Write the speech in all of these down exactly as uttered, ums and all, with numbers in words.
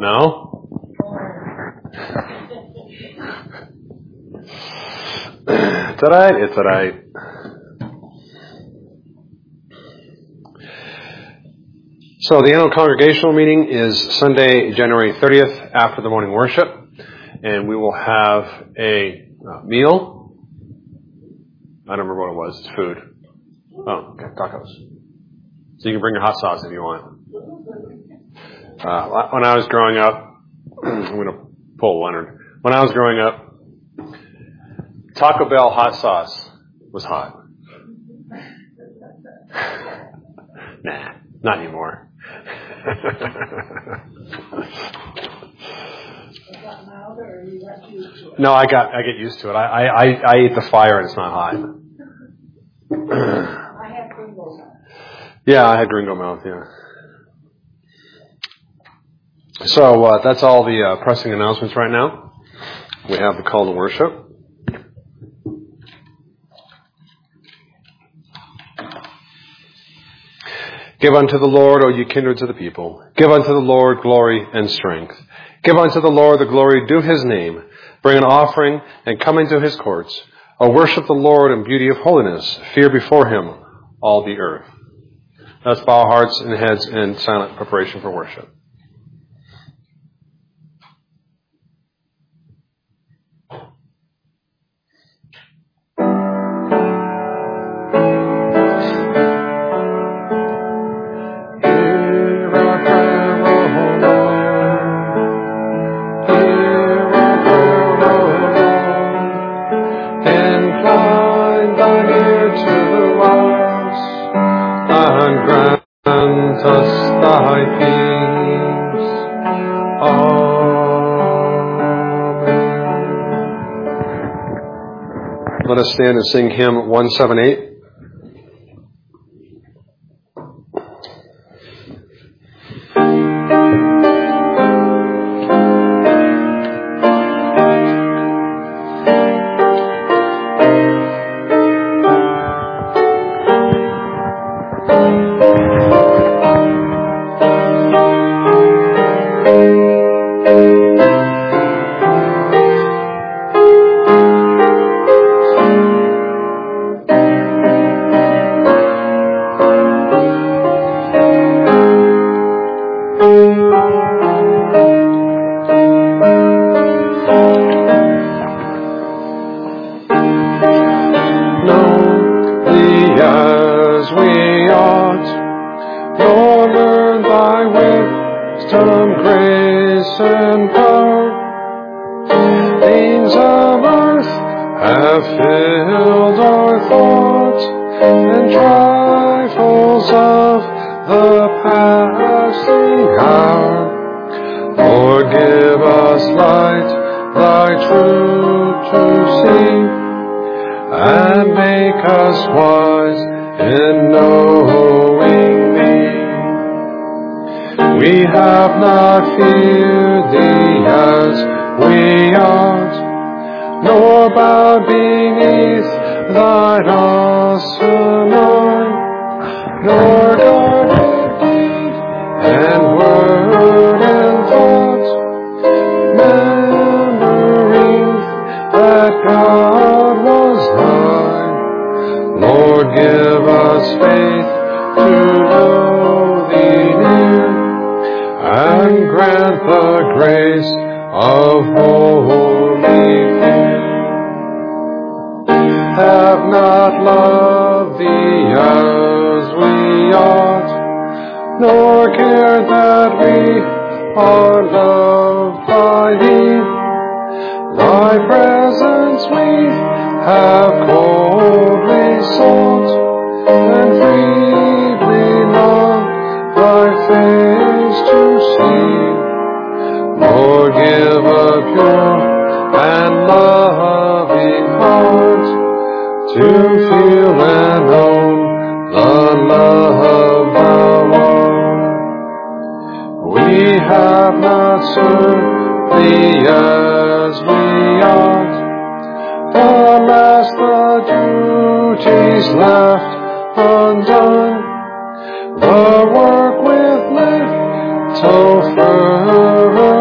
No? It's alright, it's alright. So the annual congregational meeting is Sunday, January thirtieth, after the morning worship, and we will have a uh, meal. I don't remember what it was. It's food. Oh, okay, tacos. So you can bring your hot sauce if you want. Uh, when I was growing up, I'm going to pull Leonard. When I was growing up, Taco Bell hot sauce was hot. Nah, not anymore. No, I got I get used to it. I I I eat the fire and it's not hot. I had gringo mouth. Yeah, I had gringo mouth. Yeah. So uh, that's all the uh, pressing announcements right now. We have the call to worship. Give unto the Lord, O ye kindreds of the people. Give unto the Lord glory and strength. Give unto the Lord the glory due his name. Bring an offering and come into his courts. O worship the Lord in beauty of holiness. Fear before him all the earth. Let's bow hearts and heads in silent preparation for worship. Let us stand and sing hymn one seventy-eight. The work with little further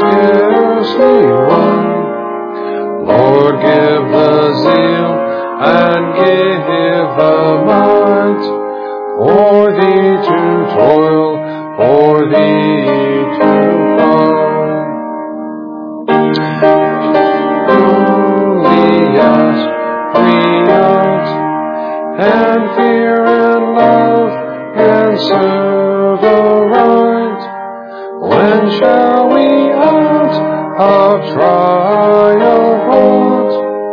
scarcely won. Lord, give the zeal and give the might for thee to toil, for thee to fight. Only ask, reach out, and fear and love and serve aright. When shall we out of trial hold?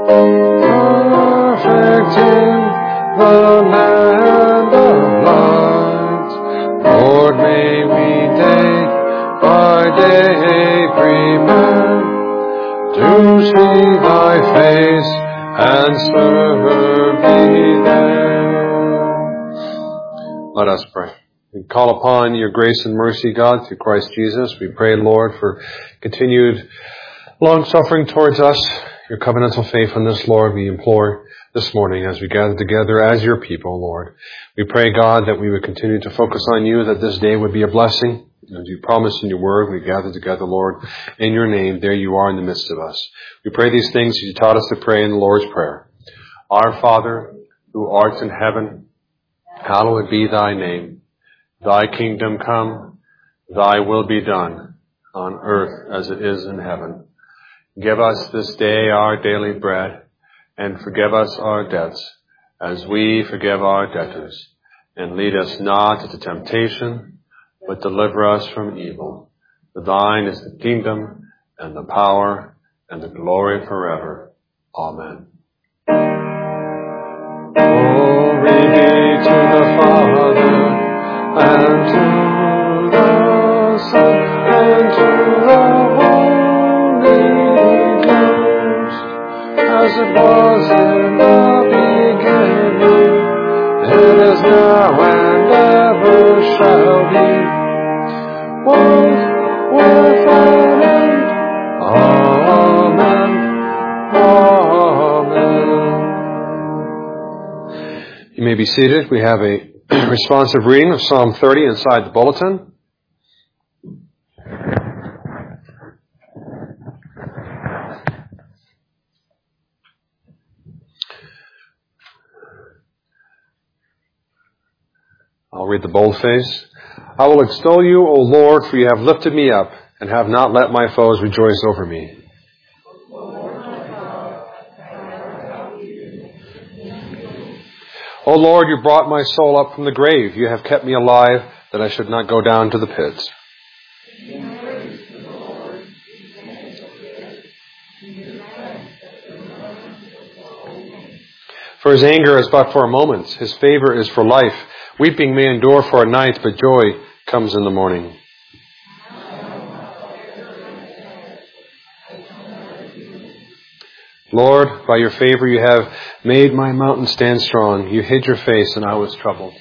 Perfect in the land of light. Lord, may we day by day prepare to see thy face and serve thee there. Let us pray. We call upon your grace and mercy, God, through Christ Jesus. We pray, Lord, for continued long-suffering towards us, your covenantal faithfulness, Lord. We implore this morning as we gather together as your people, Lord. We pray, God, that we would continue to focus on you, that this day would be a blessing. As you promised in your word, we gather together, Lord, in your name. There you are in the midst of us. We pray these things as you taught us to pray in the Lord's Prayer. Our Father, who art in heaven, hallowed be thy name. Thy kingdom come, thy will be done, on earth as it is in heaven. Give us this day our daily bread, and forgive us our debts, as we forgive our debtors. And lead us not into temptation, but deliver us from evil. For thine is the kingdom, and the power, and the glory forever. Amen. Glory be to the Father, and to the Son, and to the Holy Ghost, as it was in the beginning, it is now, and ever shall be, world without end. Amen. Amen. You may be seated. We have a responsive reading of Psalm thirty inside the bulletin. I'll read the boldface. I will extol you, O Lord, for you have lifted me up and have not let my foes rejoice over me. O Lord, you brought my soul up from the grave. You have kept me alive, that I should not go down to the pits. For his anger is but for a moment. His favor is for life. Weeping may endure for a night, but joy comes in the morning. Lord, by your favor you have made my mountain stand strong. You hid your face and I was troubled.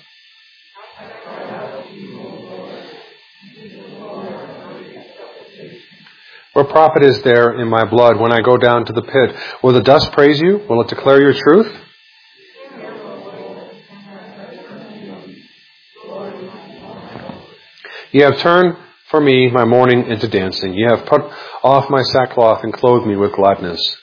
What profit is there in my blood when I go down to the pit? Will the dust praise you? Will it declare your truth? You have turned for me my mourning into dancing. You have put off my sackcloth and clothed me with gladness.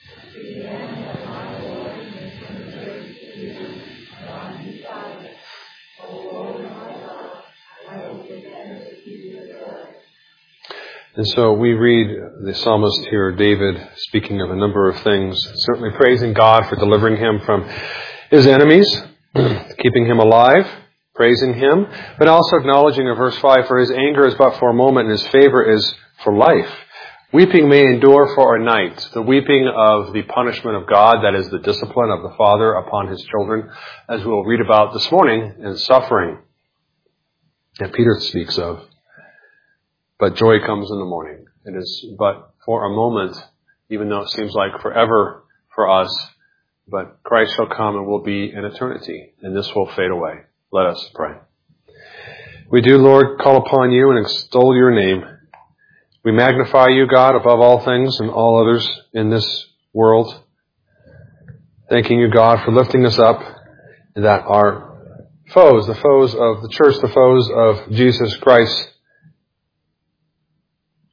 And so we read the psalmist here, David, speaking of a number of things, certainly praising God for delivering him from his enemies, keeping him alive, praising him, but also acknowledging in verse five, for his anger is but for a moment and his favor is for life. Weeping may endure for a night. The weeping of the punishment of God, that is the discipline of the Father upon his children, as we'll read about this morning, and suffering that Peter speaks of. But joy comes in the morning. It is but for a moment, even though it seems like forever for us, but Christ shall come and will be in eternity, and this will fade away. Let us pray. We do, Lord, call upon you and extol your name. We magnify you, God, above all things and all others in this world. Thanking you, God, for lifting us up, and that our foes, the foes of the church, the foes of Jesus Christ,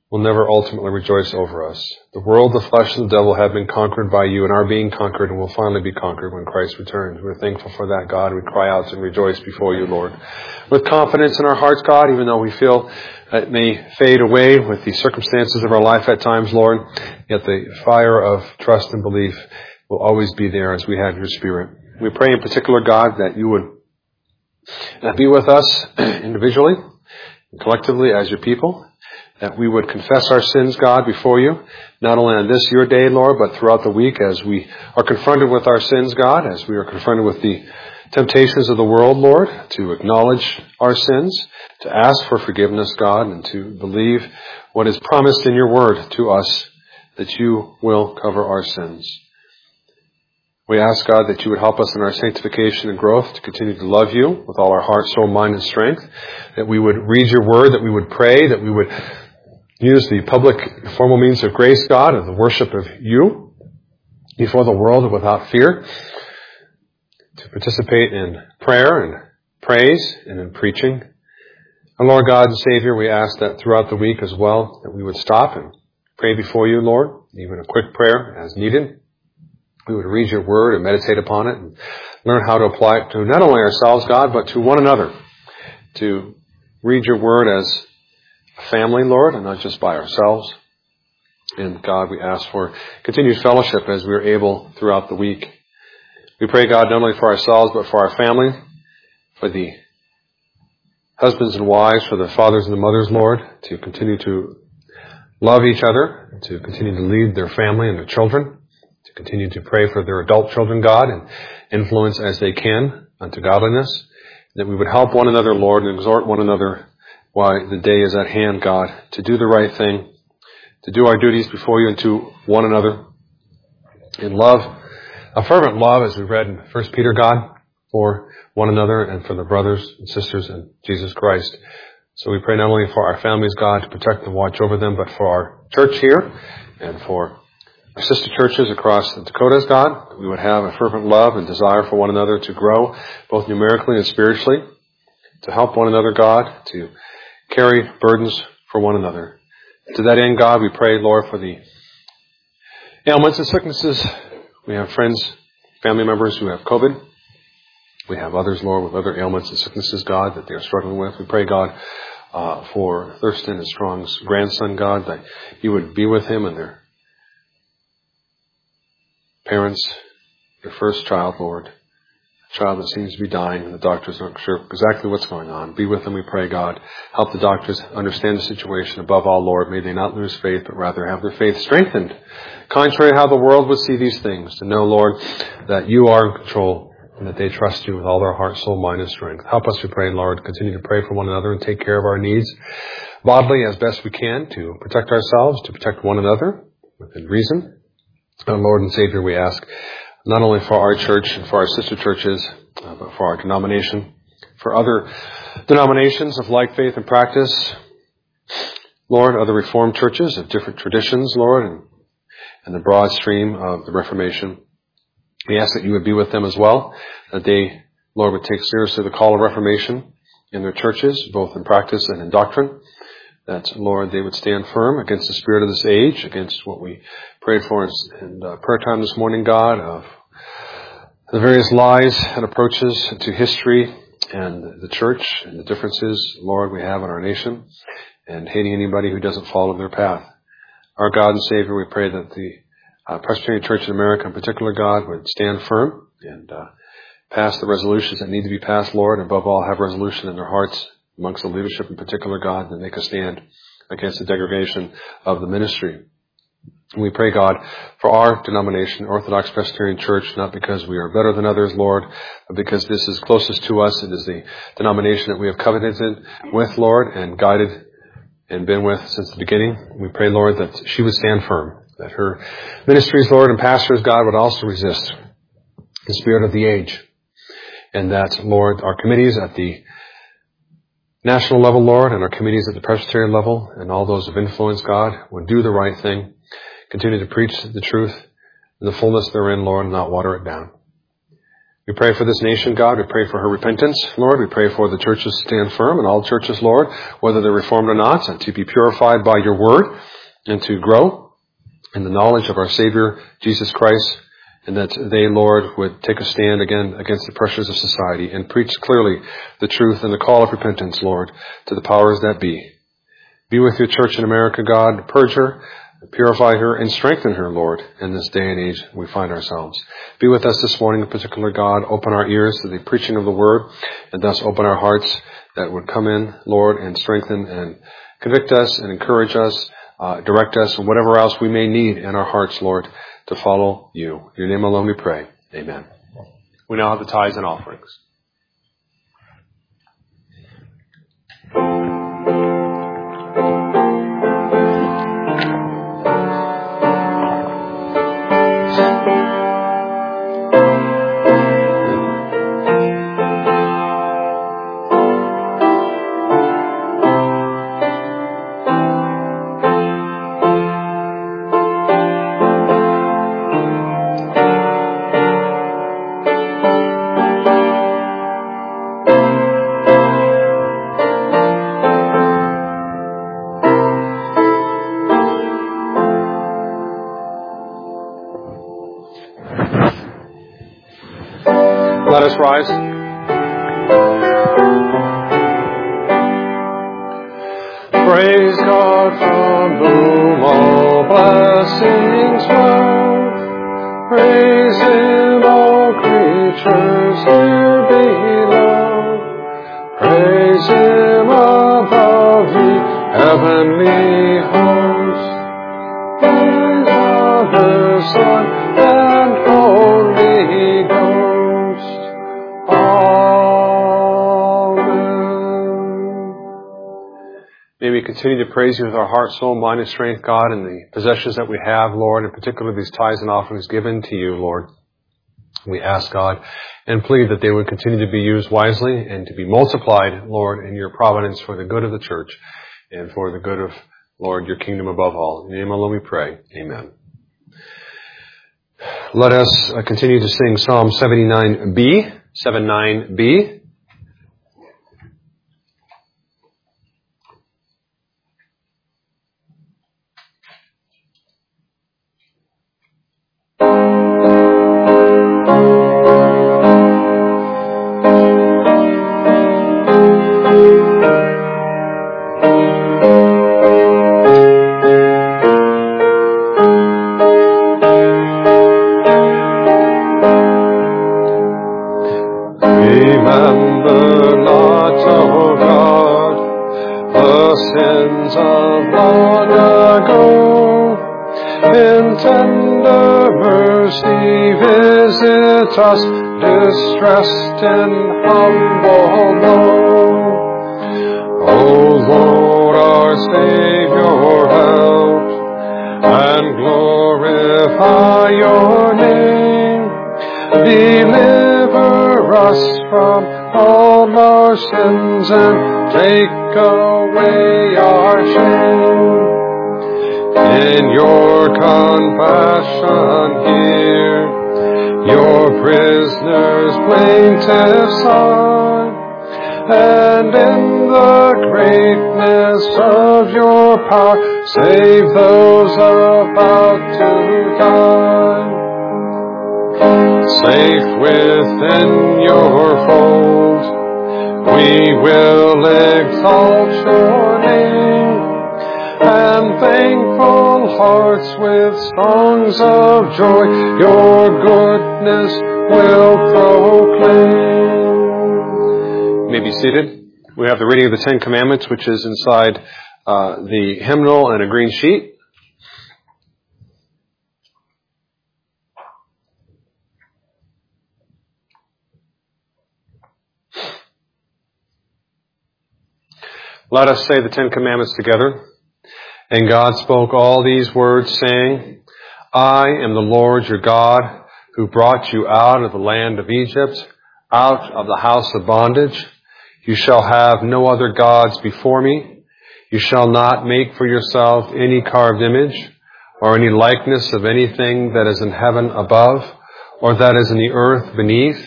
will never ultimately rejoice over us. The world, the flesh, and the devil have been conquered by you and are being conquered and will finally be conquered when Christ returns. We're thankful for that, God. We cry out and rejoice before you, Lord. With confidence in our hearts, God, even though we feel it may fade away with the circumstances of our life at times, Lord, yet the fire of trust and belief will always be there as we have your Spirit. We pray in particular, God, that you would be with us individually and collectively as your people, that we would confess our sins, God, before you, not only on this your day, Lord, but throughout the week as we are confronted with our sins, God, as we are confronted with the temptations of the world, Lord, to acknowledge our sins, to ask for forgiveness, God, and to believe what is promised in your word to us, that you will cover our sins. We ask, God, that you would help us in our sanctification and growth to continue to love you with all our heart, soul, mind, and strength, that we would read your word, that we would pray, that we would use the public formal means of grace, God, of the worship of you before the world without fear, to participate in prayer and praise and in preaching. And Lord God and Savior, we ask that throughout the week as well, that we would stop and pray before you, Lord, even a quick prayer as needed. We would read your word and meditate upon it and learn how to apply it to not only ourselves, God, but to one another. To read your word as a family, Lord, and not just by ourselves. And God, we ask for continued fellowship as we are able throughout the week. We pray, God, not only for ourselves, but for our family, for the husbands and wives, for the fathers and the mothers, Lord, to continue to love each other, to continue to lead their family and their children, to continue to pray for their adult children, God, and influence as they can unto godliness, that we would help one another, Lord, and exhort one another while the day is at hand, God, to do the right thing, to do our duties before you and to one another in love, a fervent love, as we read in First Peter, God, for one another and for the brothers and sisters in Jesus Christ. So we pray not only for our families, God, to protect and watch over them, but for our church here and for our sister churches across the Dakotas, God, that we would have a fervent love and desire for one another to grow, both numerically and spiritually, to help one another, God, to carry burdens for one another. To that end, God, we pray, Lord, for the ailments and sicknesses. We have friends, family members who have COVID. We have others, Lord, with other ailments and sicknesses, God, that they are struggling with. We pray, God, uh, for Thurston and Strong's grandson, God, that you would be with him and their parents, their first child, Lord, a child that seems to be dying and the doctors aren't sure exactly what's going on. Be with them, we pray, God. Help the doctors understand the situation. Above all, Lord, may they not lose faith, but rather have their faith strengthened. Contrary to how the world would see these things, to know, Lord, that you are in control and that they trust you with all their heart, soul, mind, and strength. Help us, we pray, Lord, continue to pray for one another and take care of our needs bodily as best we can to protect ourselves, to protect one another within reason. And Lord and Savior, we ask not only for our church and for our sister churches, uh, but for our denomination, for other denominations of like faith and practice, Lord, other Reformed churches of different traditions, Lord, and, and the broad stream of the Reformation. We ask that you would be with them as well, that they, Lord, would take seriously the call of Reformation in their churches, both in practice and in doctrine, that, Lord, they would stand firm against the spirit of this age, against what we prayed for in, in uh, prayer time this morning, God, of the various lies and approaches to history and the church and the differences, Lord, we have in our nation, and hating anybody who doesn't follow their path. Our God and Savior, we pray that the uh, Presbyterian Church in America in particular, God, would stand firm and uh, pass the resolutions that need to be passed, Lord, and above all, have resolution in their hearts amongst the leadership in particular, God, that make a stand against the degradation of the ministry. And we pray, God, for our denomination, Orthodox Presbyterian Church, not because we are better than others, Lord, but because this is closest to us. It is the denomination that we have covenanted with, Lord, and guided and been with since the beginning. We pray, Lord, that she would stand firm, that her ministries, Lord, and pastors, God, would also resist the spirit of the age, and that, Lord, our committees at the national level, Lord, and our committees at the Presbyterian level, and all those of influence, God, would do the right thing, continue to preach the truth in the fullness therein, Lord, and not water it down. We pray for this nation, God. We pray for her repentance, Lord. We pray for the churches to stand firm, and all churches, Lord, whether they're reformed or not, and to be purified by your word and to grow in the knowledge of our Savior, Jesus Christ, and that they, Lord, would take a stand again against the pressures of society and preach clearly the truth and the call of repentance, Lord, to the powers that be. Be with your church in America, God. Purge her, purify her, and strengthen her, Lord, in this day and age we find ourselves. Be with us this morning in particular, God. Open our ears to the preaching of the word, and thus open our hearts that would come in, Lord, and strengthen and convict us and encourage us, uh, direct us, and whatever else we may need in our hearts, Lord, to follow you. In your name alone we pray. Amen. We now have the tithes and offerings. Let us rise. Praise God from whom all blessings flow. Praise Him, all creatures here below. Praise Him above the heavenly host. Praise Father, Son, and Holy Ghost. May we continue to praise you with our heart, soul, mind, and strength, God, and the possessions that we have, Lord, and particularly these tithes and offerings given to you, Lord. We ask, God, and plead that they would continue to be used wisely and to be multiplied, Lord, in your providence for the good of the church and for the good of, Lord, your kingdom above all. In your name alone we pray. Amen. Let us uh, continue to sing Psalm seventy-nine B, seventy-nine B. Remember not, O God, the sins of long ago. In tender mercy visit us, distressed and humble low. O Lord, our Savior, help and glorify your name. Deliver us from all our sins and take away our shame. In your compassion hear your prisoner's plaintive sigh, and in the greatness of your power save those about to die. Safe within your fold, we will exalt your name, and thankful hearts with songs of joy your goodness will proclaim. You may be seated. We have the reading of the Ten Commandments, which is inside uh, the hymnal and a green sheet. Let us say the Ten Commandments together. And God spoke all these words, saying, I am the Lord your God, who brought you out of the land of Egypt, out of the house of bondage. You shall have no other gods before me. You shall not make for yourself any carved image, or any likeness of anything that is in heaven above, or that is in the earth beneath,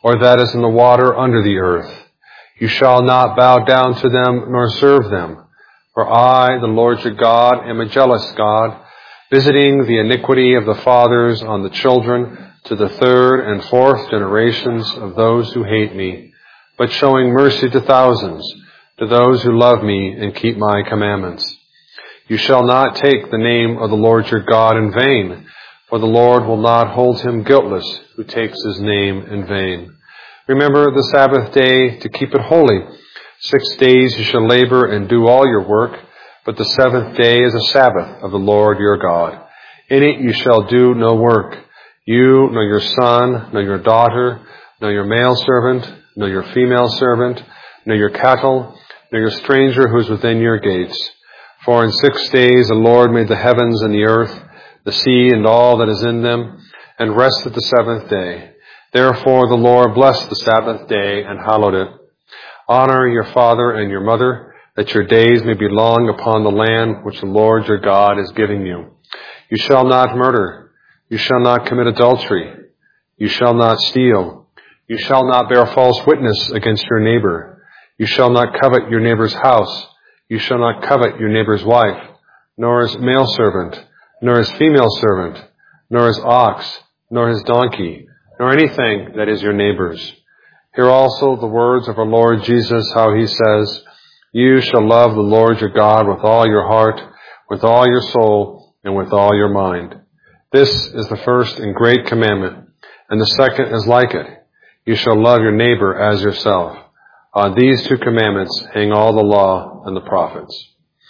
or that is in the water under the earth. You shall not bow down to them nor serve them. For I, the Lord your God, am a jealous God, visiting the iniquity of the fathers on the children to the third and fourth generations of those who hate me, but showing mercy to thousands, to those who love me and keep my commandments. You shall not take the name of the Lord your God in vain, for the Lord will not hold him guiltless who takes his name in vain. Remember the Sabbath day to keep it holy. Six days you shall labor and do all your work, but the seventh day is a Sabbath of the Lord your God. In it you shall do no work, you, nor your son, nor your daughter, nor your male servant, nor your female servant, nor your cattle, nor your stranger who is within your gates. For in six days the Lord made the heavens and the earth, the sea and all that is in them, and rested the seventh day. Therefore the Lord blessed the Sabbath day and hallowed it. Honor your father and your mother, that your days may be long upon the land which the Lord your God is giving you. You shall not murder. You shall not commit adultery. You shall not steal. You shall not bear false witness against your neighbor. You shall not covet your neighbor's house. You shall not covet your neighbor's wife, nor his male servant, nor his female servant, nor his ox, nor his donkey, nor anything that is your neighbor's. Hear also the words of our Lord Jesus, how he says, You shall love the Lord your God with all your heart, with all your soul, and with all your mind. This is the first and great commandment, and the second is like it. You shall love your neighbor as yourself. On these two commandments hang all the law and the prophets.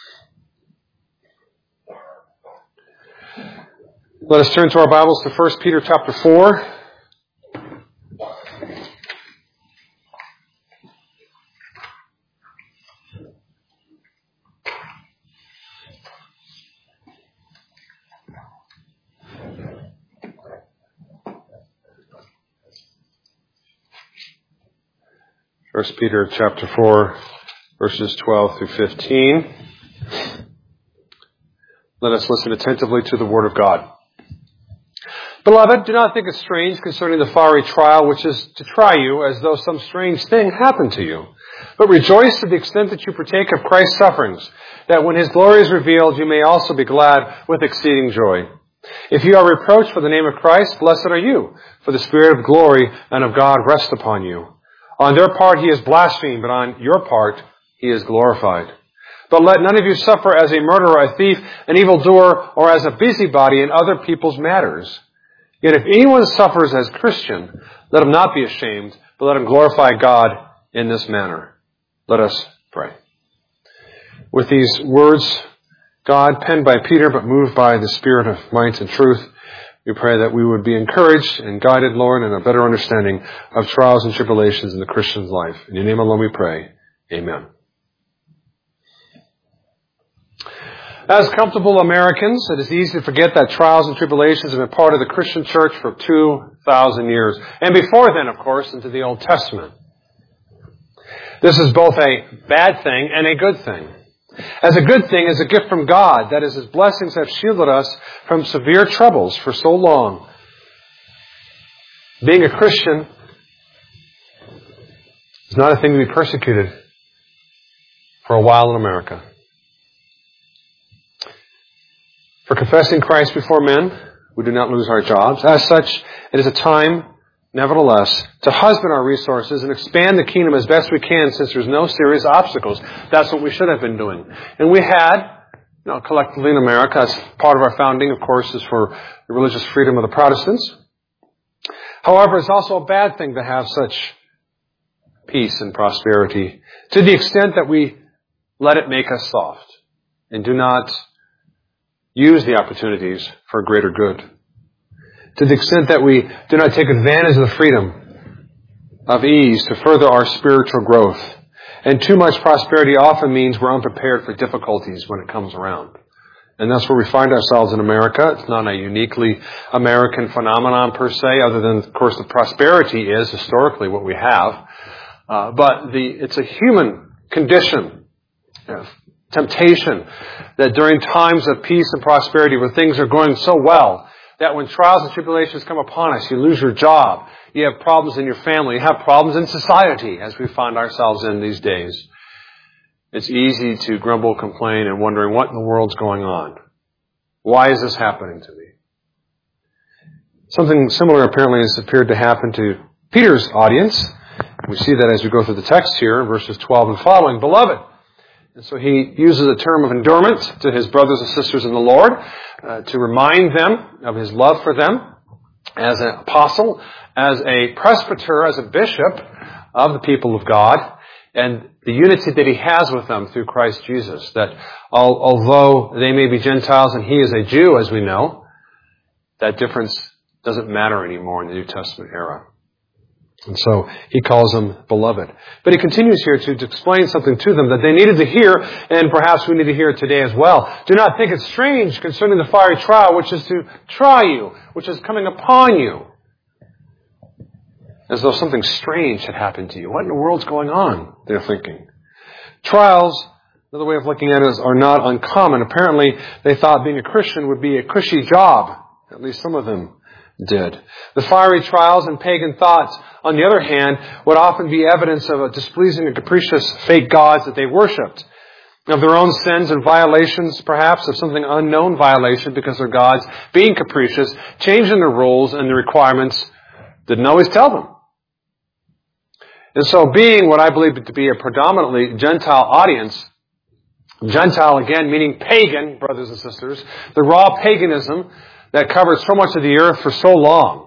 Let us turn to our Bibles to First Peter chapter four. First Peter chapter four, verses twelve through fifteen. Let us listen attentively to the Word of God. Beloved, do not think it strange concerning the fiery trial which is to try you, as though some strange thing happened to you. But rejoice to the extent that you partake of Christ's sufferings, that when his glory is revealed, you may also be glad with exceeding joy. If you are reproached for the name of Christ, blessed are you, for the Spirit of glory and of God rests upon you. On their part he is blasphemed, but on your part he is glorified. But let none of you suffer as a murderer, a thief, an evildoer, or as a busybody in other people's matters. Yet if anyone suffers as Christian, let him not be ashamed, but let him glorify God in this manner. Let us pray. With these words, God, penned by Peter, but moved by the Spirit of might and truth, we pray that we would be encouraged and guided, Lord, in a better understanding of trials and tribulations in the Christian's life. In your name alone we pray. Amen. As comfortable Americans, it is easy to forget that trials and tribulations have been part of the Christian church for two thousand years. And before then, of course, into the Old Testament. This is both a bad thing and a good thing. As a good thing, is a gift from God. That is, his blessings have shielded us from severe troubles for so long. Being a Christian is not a thing to be persecuted for a while in America. For confessing Christ before men, we do not lose our jobs. As such, it is a time, nevertheless, to husband our resources and expand the kingdom as best we can, since there's no serious obstacles. That's what we should have been doing. And we had, you know, collectively in America, as part of our founding, of course, is for the religious freedom of the Protestants. However, it's also a bad thing to have such peace and prosperity, to the extent that we let it make us soft and do not use the opportunities for greater good. To the extent that we do not take advantage of the freedom of ease to further our spiritual growth. And too much prosperity often means we're unprepared for difficulties when it comes around. And that's where we find ourselves in America. It's not a uniquely American phenomenon per se, other than, of course, the prosperity is historically what we have. Uh, but the it's a human condition, you know, temptation, that during times of peace and prosperity where things are going so well, that when trials and tribulations come upon us, you lose your job, you have problems in your family, you have problems in society, as we find ourselves in these days, it's easy to grumble, complain, and wondering what in the world's going on. Why is this happening to me? Something similar apparently has appeared to happen to Peter's audience. We see that as we go through the text here in verses twelve and following. Beloved. And so he uses a term of endurement to his brothers and sisters in the Lord uh, to remind them of his love for them as an apostle, as a presbyter, as a bishop of the people of God, and the unity that he has with them through Christ Jesus. That although they may be Gentiles and he is a Jew, as we know, that difference doesn't matter anymore in the New Testament era. And so he calls them beloved. But he continues here to, to explain something to them that they needed to hear, and perhaps we need to hear it today as well. Do not think it strange concerning the fiery trial, which is to try you, which is coming upon you. As though something strange had happened to you. What in the world's going on? They're thinking. Trials, another way of looking at it, is, are not uncommon. Apparently, they thought being a Christian would be a cushy job. At least some of them did. The fiery trials and pagan thoughts, on the other hand, would often be evidence of a displeasing and capricious fake gods that they worshipped. Of their own sins and violations, perhaps, of something unknown violation because their gods, being capricious, changing their rules and the requirements, didn't always tell them. And so being what I believe to be a predominantly Gentile audience, Gentile again meaning pagan, brothers and sisters, the raw paganism that covered so much of the earth for so long,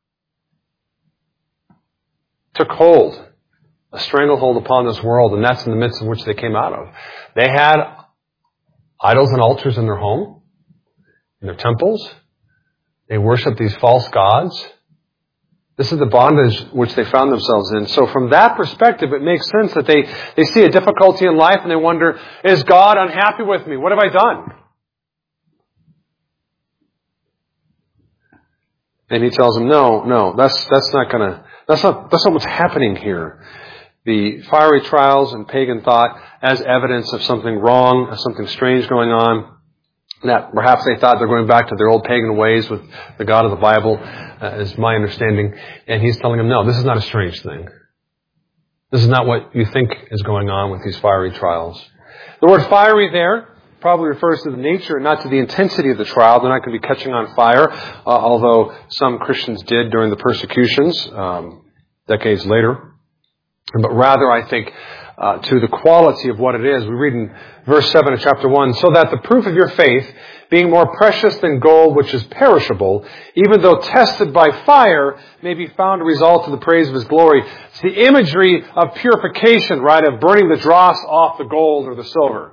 took hold, a stranglehold upon this world, and that's in the midst of which they came out of. They had idols and altars in their home, in their temples. They worshiped these false gods. This is the bondage which they found themselves in. So from that perspective, it makes sense that they, they see a difficulty in life and they wonder, is God unhappy with me? What have I done? And he tells them, no, no, that's, that's not gonna, that's not, that's not what's happening here. The fiery trials and pagan thought as evidence of something wrong, of something strange going on, that perhaps they thought they're going back to their old pagan ways with the God of the Bible, uh, is my understanding. And he's telling them, no, this is not a strange thing. This is not what you think is going on with these fiery trials. The word fiery there probably refers to the nature and not to the intensity of the trial. They're not going to be catching on fire, uh, although some Christians did during the persecutions um, decades later. But rather, I think, uh, to the quality of what it is. We read in verse seven of chapter one, so that the proof of your faith, being more precious than gold which is perishable, even though tested by fire, may be found to result to the praise of His glory. It's the imagery of purification, right, of burning the dross off the gold or the silver.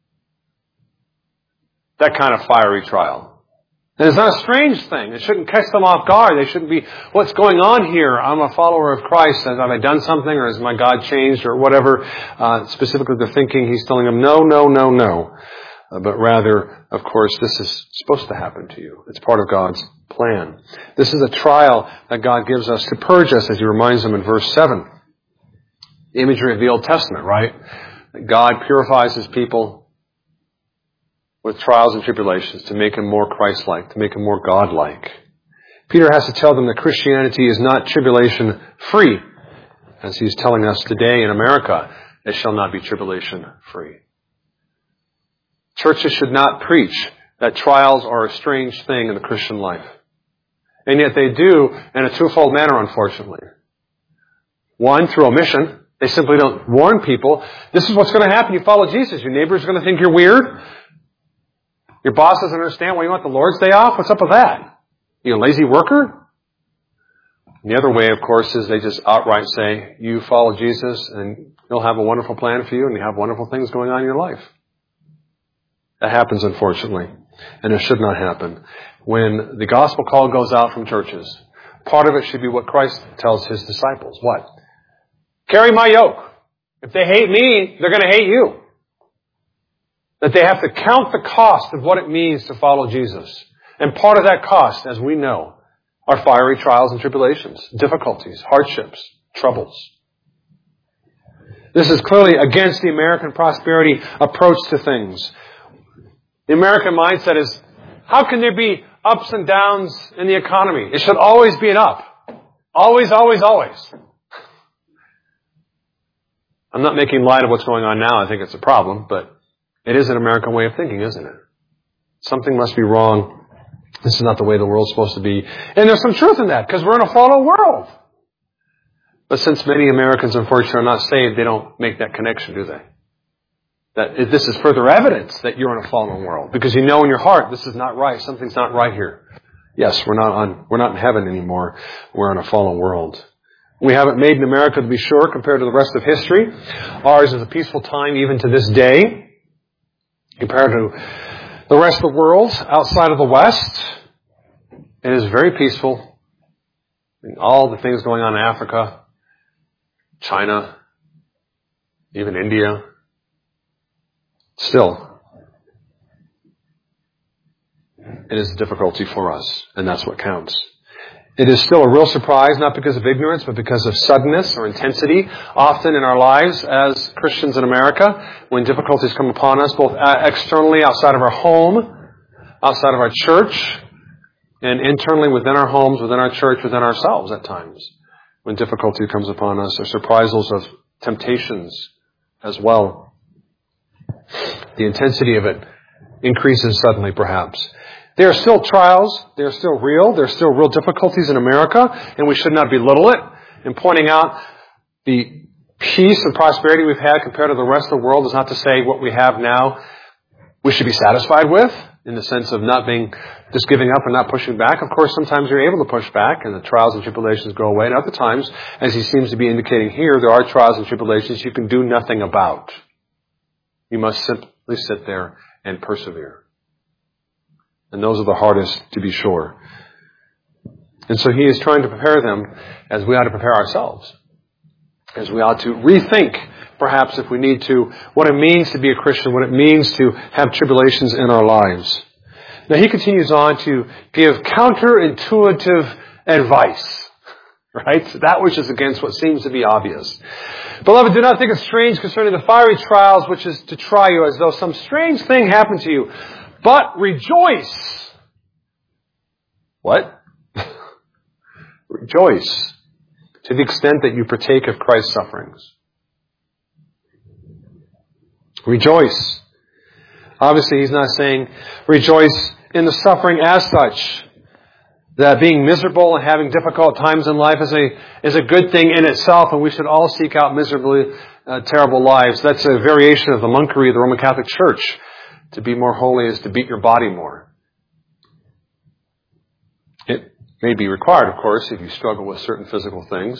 That kind of fiery trial. And it's not a strange thing. It shouldn't catch them off guard. They shouldn't be, what's going on here? I'm a follower of Christ. Have I done something, or has my God changed, or whatever? Uh, specifically, they're thinking He's telling them, no, no, no, no. Uh, but rather, of course, this is supposed to happen to you. It's part of God's plan. This is a trial that God gives us to purge us, as He reminds them in verse seven. The imagery of the Old Testament, right? God purifies His people with trials and tribulations to make Him more Christ-like, to make Him more God-like. Peter has to tell them that Christianity is not tribulation-free. As he's telling us today in America, it shall not be tribulation-free. Churches should not preach that trials are a strange thing in the Christian life. And yet they do in a twofold manner, unfortunately. One, through omission. They simply don't warn people, this is what's going to happen. You follow Jesus. Your neighbor's going to think you're weird. Your boss doesn't understand why you want the Lord's Day off? What's up with that? You a lazy worker? And the other way, of course, is they just outright say, you follow Jesus and He'll have a wonderful plan for you and you have wonderful things going on in your life. That happens, unfortunately. And it should not happen. When the gospel call goes out from churches, part of it should be what Christ tells His disciples. What? Carry my yoke. If they hate me, they're going to hate you. That they have to count the cost of what it means to follow Jesus. And part of that cost, as we know, are fiery trials and tribulations, difficulties, hardships, troubles. This is clearly against the American prosperity approach to things. The American mindset is, how can there be ups and downs in the economy. It should always be an up. Always, always, always. I'm not making light of what's going on now. I think it's a problem, but it is an American way of thinking, isn't it? Something must be wrong. This is not the way the world's supposed to be. And there's some truth in that, because we're in a fallen world. But since many Americans, unfortunately, are not saved, they don't make that connection, do they? That this is further evidence that you're in a fallen world. Because you know in your heart, this is not right. Something's not right here. Yes, we're not on, we're not in heaven anymore. We're in a fallen world. We have it made in America, to be sure, compared to the rest of history. Ours is a peaceful time even to this day. Compared to the rest of the world outside of the West, it is very peaceful. And all the things going on in Africa, China, even India. Still, it is a difficulty for us, and that's what counts. It is still a real surprise, not because of ignorance, but because of suddenness or intensity, often in our lives as Christians in America, when difficulties come upon us, both externally, outside of our home, outside of our church, and internally within our homes, within our church, within ourselves at times. When difficulty comes upon us, or surprisals of temptations as well. The intensity of it increases suddenly, perhaps. There are still trials. They are still real. There are still real difficulties in America, and we should not belittle it. And pointing out the peace and prosperity we've had compared to the rest of the world is not to say what we have now we should be satisfied with, in the sense of not being, just giving up and not pushing back. Of course, sometimes you're able to push back and the trials and tribulations go away. And other times, as he seems to be indicating here, there are trials and tribulations you can do nothing about. You must simply sit there and persevere. And those are the hardest, to be sure. And so he is trying to prepare them as we ought to prepare ourselves. As we ought to rethink, perhaps if we need to, what it means to be a Christian, what it means to have tribulations in our lives. Now he continues on to give counterintuitive advice. Right? That which is against what seems to be obvious. Beloved, do not think it strange concerning the fiery trials which is to try you, as though some strange thing happened to you. But rejoice. What? Rejoice to the extent that you partake of Christ's sufferings. Rejoice. Obviously, he's not saying rejoice in the suffering as such. That being miserable and having difficult times in life is a is a good thing in itself, and we should all seek out miserably uh, terrible lives. That's a variation of the monkery of the Roman Catholic Church. To be more holy is to beat your body more. It may be required, of course, if you struggle with certain physical things.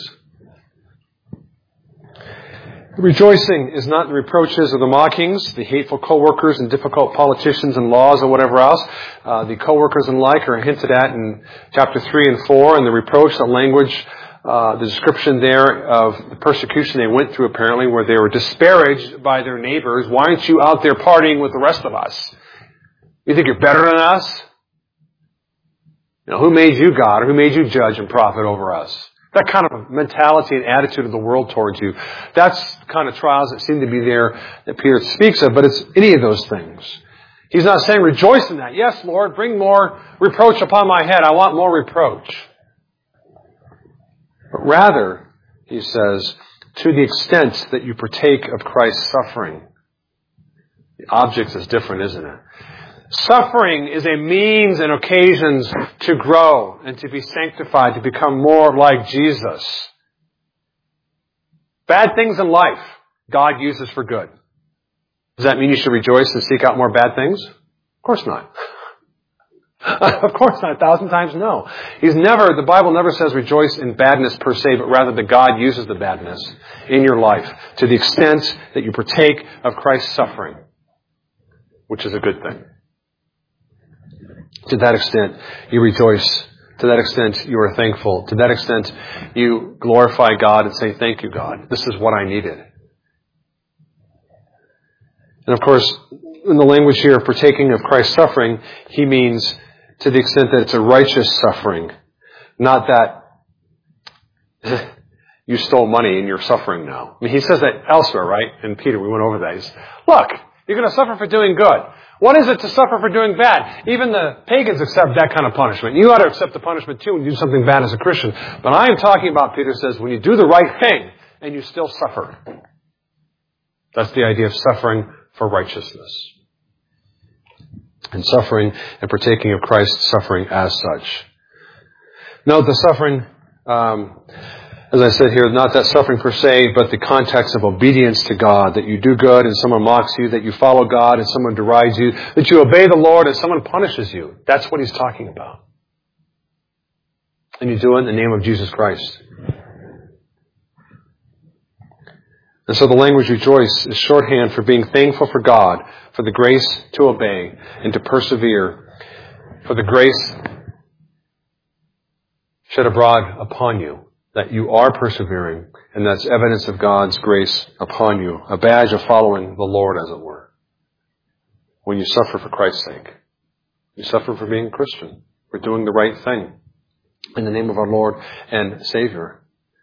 Rejoicing is not the reproaches or the mockings, the hateful co-workers and difficult politicians and laws or whatever else. Uh, the co-workers and like are hinted at in chapter three and four, and the reproach, the language, uh, the description there of the persecution they went through apparently, where they were disparaged by their neighbors. Why aren't you out there partying with the rest of us? You think you're better than us? You know, who made you God, or who made you judge and prophet over us? That kind of mentality and attitude of the world towards you. That's the kind of trials that seem to be there that Peter speaks of, but it's any of those things. He's not saying rejoice in that. Yes, Lord, bring more reproach upon my head. I want more reproach. But rather, he says, to the extent that you partake of Christ's suffering. The object is different, isn't it? Suffering is a means and occasions to grow and to be sanctified, to become more like Jesus. Bad things in life, God uses for good. Does that mean you should rejoice and seek out more bad things? Of course not. Of course not. A thousand times no. He's never, the Bible never says rejoice in badness per se, but rather that God uses the badness in your life to the extent that you partake of Christ's suffering, which is a good thing. To that extent, you rejoice. To that extent, you are thankful. To that extent, you glorify God and say, thank you, God. This is what I needed. And of course, in the language here of partaking of Christ's suffering, he means to the extent that it's a righteous suffering. Not that you stole money and you're suffering now. I mean, he says that elsewhere, right? In Peter, we went over that. He's, look, you're going to suffer for doing good. What is it to suffer for doing bad? Even the pagans accept that kind of punishment. You ought to accept the punishment too when you do something bad as a Christian. But I am talking about, Peter says, when you do the right thing and you still suffer. That's the idea of suffering for righteousness. And suffering and partaking of Christ's suffering as such. Note the suffering, um, as I said here, not that suffering per se, but the context of obedience to God. That you do good and someone mocks you. That you follow God and someone derides you. That you obey the Lord and someone punishes you. That's what he's talking about. And you do it in the name of Jesus Christ. And so the language rejoice is shorthand for being thankful for God, for the grace to obey and to persevere, for the grace shed abroad upon you, that you are persevering, and that's evidence of God's grace upon you, a badge of following the Lord, as it were. When you suffer for Christ's sake, you suffer for being a Christian, for doing the right thing in the name of our Lord and Savior.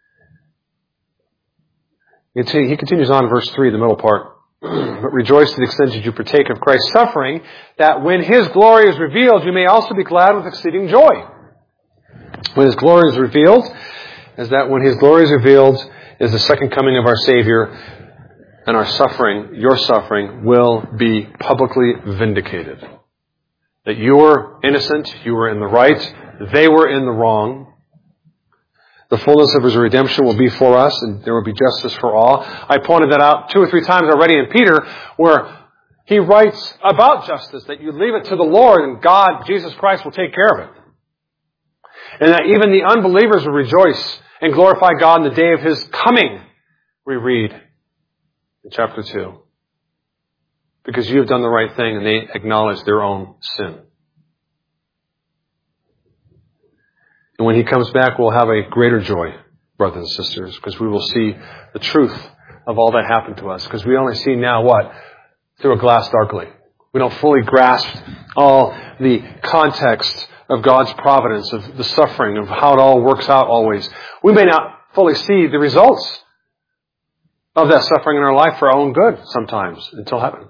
He continues on in verse three, the middle part. But rejoice to the extent that you partake of Christ's suffering, that when His glory is revealed, you may also be glad with exceeding joy. When His glory is revealed, is that when His glory is revealed is the second coming of our Savior, and our suffering, your suffering, will be publicly vindicated. That you were innocent, you were in the right, they were in the wrong. The fullness of His redemption will be for us, and there will be justice for all. I pointed that out two or three times already in Peter, where he writes about justice, that you leave it to the Lord, and God, Jesus Christ, will take care of it. And that even the unbelievers will rejoice and glorify God in the day of His coming, we read in chapter two. Because you have done the right thing, and they acknowledge their own sin. And when He comes back, we'll have a greater joy, brothers and sisters, because we will see the truth of all that happened to us. Because we only see now what? Through a glass darkly. We don't fully grasp all the context of God's providence, of the suffering, of how it all works out always. We may not fully see the results of that suffering in our life for our own good sometimes until heaven.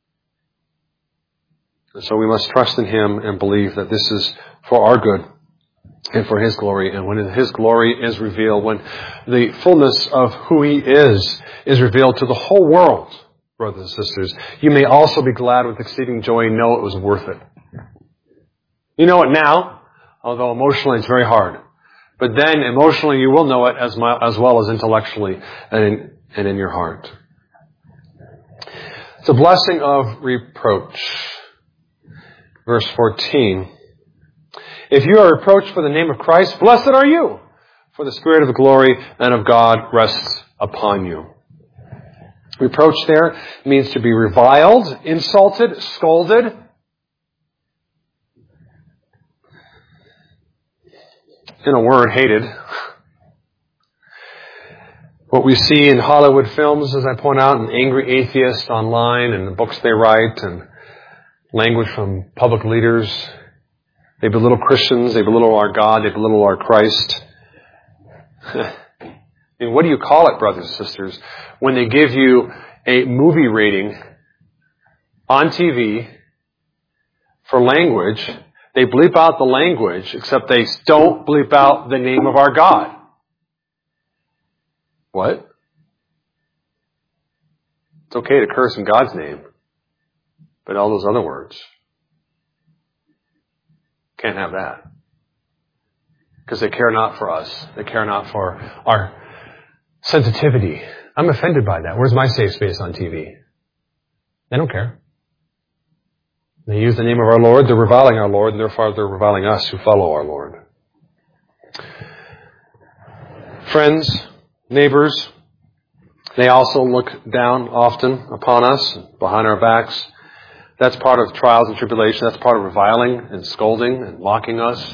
And so we must trust in Him and believe that this is for our good and for His glory. And when His glory is revealed, when the fullness of who He is is revealed to the whole world, brothers and sisters, you may also be glad with exceeding joy and know it was worth it. You know it now, although emotionally it's very hard. But then emotionally you will know it as, my, as well as intellectually and in, and in your heart. It's a blessing of reproach. Verse fourteen. If you are reproached for the name of Christ, blessed are you, for the Spirit of glory and of God rests upon you. Reproach there means to be reviled, insulted, scolded. In a word, hated. What we see in Hollywood films, as I point out, and angry atheists online and the books they write and language from public leaders. They belittle Christians, they belittle our God, they belittle our Christ. I mean, what do you call it, brothers and sisters, when they give you a movie rating on T V for language? They bleep out the language, except they don't bleep out the name of our God. What? It's okay to curse in God's name, but all those other words, can't have that. Because they care not for us. They care not for our sensitivity. I'm offended by that. Where's my safe space on T V? They don't care. They use the name of our Lord. They're reviling our Lord, and therefore they're reviling us who follow our Lord. Friends, neighbors, they also look down often upon us, behind our backs. That's part of trials and tribulation. That's part of reviling and scolding and mocking us.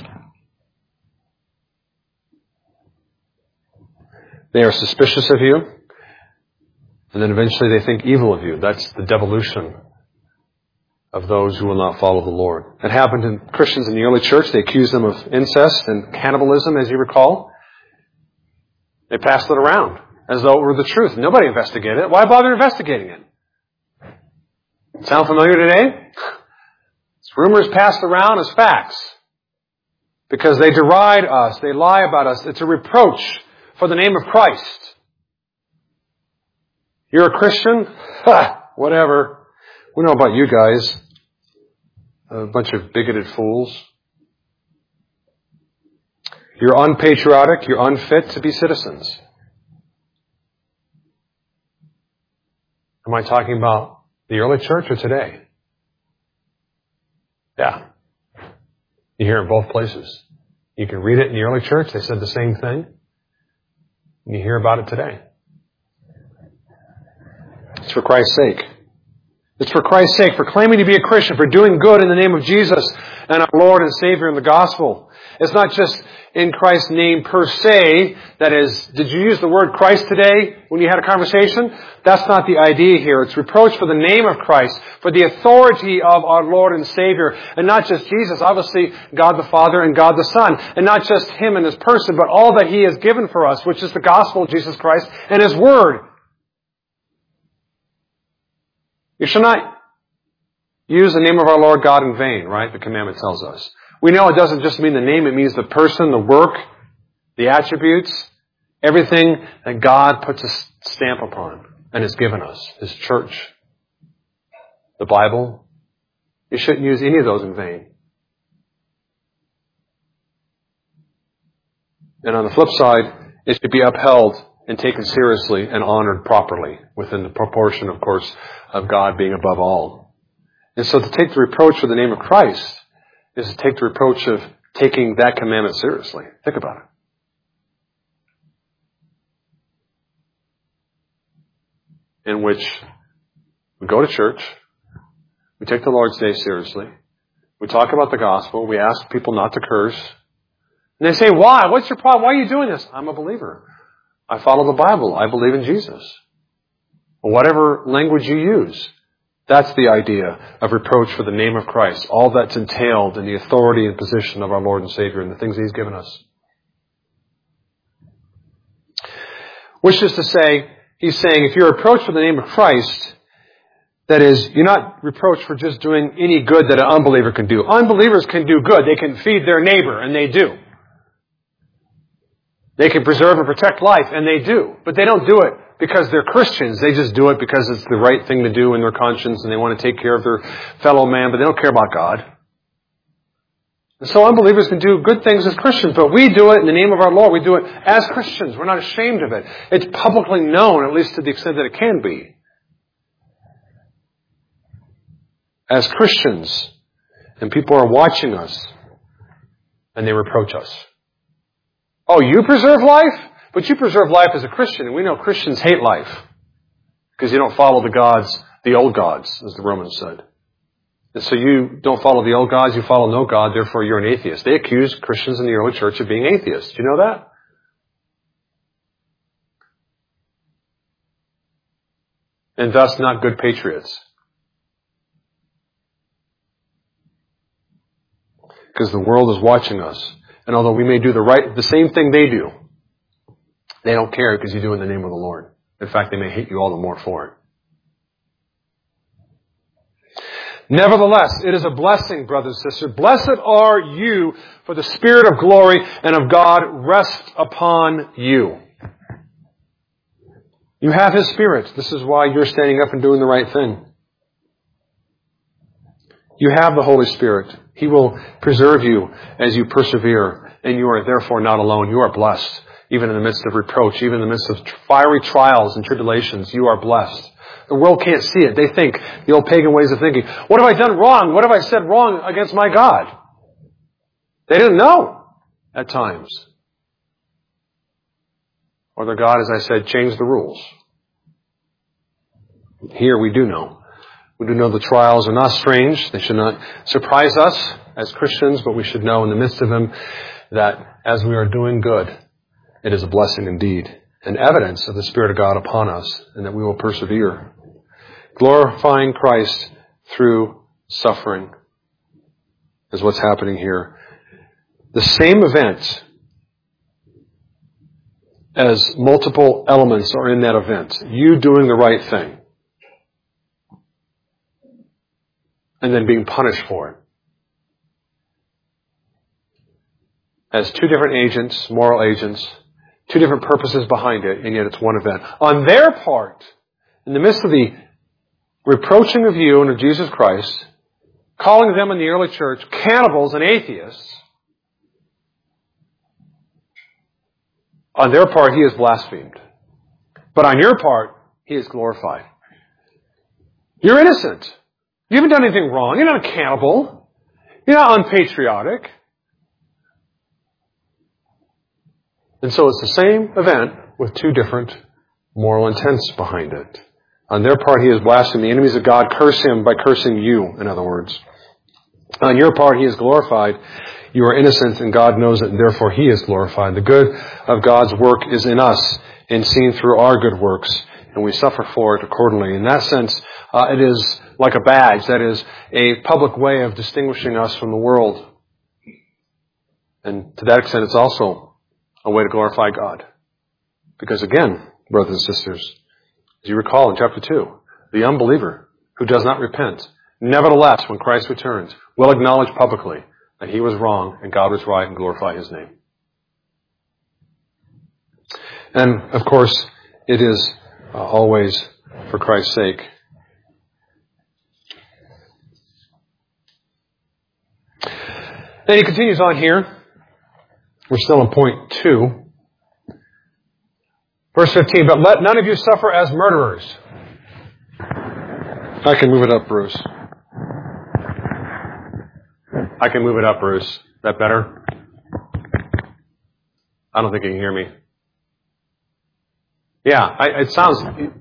They are suspicious of you. And then eventually they think evil of you. That's the devolution of those who will not follow the Lord. It happened in Christians in the early church. They accused them of incest and cannibalism, as you recall. They passed it around as though it were the truth. Nobody investigated it. Why bother investigating it? Sound familiar today? Rumors passed around as facts. Because they deride us, they lie about us. It's a reproach for the name of Christ. You're a Christian? Ha! Whatever. We know about you guys. A bunch of bigoted fools. You're unpatriotic. You're unfit to be citizens. Am I talking about the early church or today? Yeah. You hear it both places. You can read it in the early church. They said the same thing. And you hear about it today. It's for Christ's sake. It's for Christ's sake, for claiming to be a Christian, for doing good in the name of Jesus and our Lord and Savior in the gospel. It's not just in Christ's name per se. That is, did you use the word Christ today when you had a conversation? That's not the idea here. It's reproach for the name of Christ, for the authority of our Lord and Savior. And not just Jesus, obviously God the Father and God the Son. And not just Him and His person, but all that He has given for us, which is the gospel of Jesus Christ and His Word. You shall not use the name of our Lord God in vain, right? The commandment tells us. We know it doesn't just mean the name, it means the person, the work, the attributes, everything that God puts a stamp upon and has given us. His church, the Bible. You shouldn't use any of those in vain. And on the flip side, it should be upheld and taken seriously and honored properly within the proportion, of course, of God being above all. And so to take the reproach for the name of Christ is to take the reproach of taking that commandment seriously. Think about it. In which we go to church, we take the Lord's Day seriously, we talk about the gospel, we ask people not to curse, and they say, why? What's your problem? Why are you doing this? I'm a believer. I follow the Bible. I believe in Jesus. Well, whatever language you use, that's the idea of reproach for the name of Christ. All that's entailed in the authority and position of our Lord and Savior and the things He's given us. Which is to say, He's saying, if you're reproached for the name of Christ, that is, you're not reproached for just doing any good that an unbeliever can do. Unbelievers can do good. They can feed their neighbor, and they do. They can preserve and protect life, and they do. But they don't do it because they're Christians. They just do it because it's the right thing to do in their conscience, and they want to take care of their fellow man, but they don't care about God. And so unbelievers can do good things as Christians, but we do it in the name of our Lord. We do it as Christians. We're not ashamed of it. It's publicly known, at least to the extent that it can be. As Christians, and people are watching us, and they reproach us. Oh, you preserve life? But you preserve life as a Christian, and we know Christians hate life because you don't follow the gods, the old gods, as the Romans said. And so you don't follow the old gods, you follow no God, therefore you're an atheist. They accused Christians in the early church of being atheists. Do you know that? And thus not good patriots. Because the world is watching us. And although we may do the right, the same thing they do, they don't care because you do it in the name of the Lord. In fact, they may hate you all the more for it. Nevertheless, it is a blessing, brothers and sisters. Blessed are you, for the Spirit of glory and of God rests upon you. You have His Spirit. This is why you're standing up and doing the right thing. You have the Holy Spirit. He will preserve you as you persevere, and you are therefore not alone. You are blessed, even in the midst of reproach, even in the midst of fiery trials and tribulations. You are blessed. The world can't see it. They think, the old pagan ways of thinking, what have I done wrong? What have I said wrong against my God? They didn't know at times. Or their God, as I said, changed the rules. Here we do know. We do know the trials are not strange. They should not surprise us as Christians, but we should know in the midst of them that as we are doing good, it is a blessing indeed, and evidence of the Spirit of God upon us, and that we will persevere. Glorifying Christ through suffering is what's happening here. The same event as multiple elements are in that event. You doing the right thing. And then being punished for it. has two different agents, moral agents, two different purposes behind it, and yet it's one event. On their part, in the midst of the reproaching of you and of Jesus Christ, calling them in the early church cannibals and atheists, on their part, he is blasphemed. But on your part, he is glorified. You're innocent. You haven't done anything wrong. You're not a cannibal. You're not unpatriotic. And so it's the same event with two different moral intents behind it. On their part, he is blasphemed. The enemies of God curse him by cursing you, in other words. On your part, he is glorified. You are innocent, and God knows it, and therefore he is glorified. The good of God's work is in us, and seen through our good works, and we suffer for it accordingly. In that sense, uh, it is like a badge. That is a public way of distinguishing us from the world. And to that extent, it's also a way to glorify God. Because again, brothers and sisters, as you recall in chapter two, the unbeliever who does not repent, nevertheless, when Christ returns, will acknowledge publicly that he was wrong and God was right and glorify his name. And, of course, it is uh, always for Christ's sake. Then he continues on here. We're still in point two. Verse fifteen, but let none of you suffer as murderers. I can move it up, Bruce. I can move it up, Bruce. Is that better? I don't think you can hear me. Yeah, I, it sounds...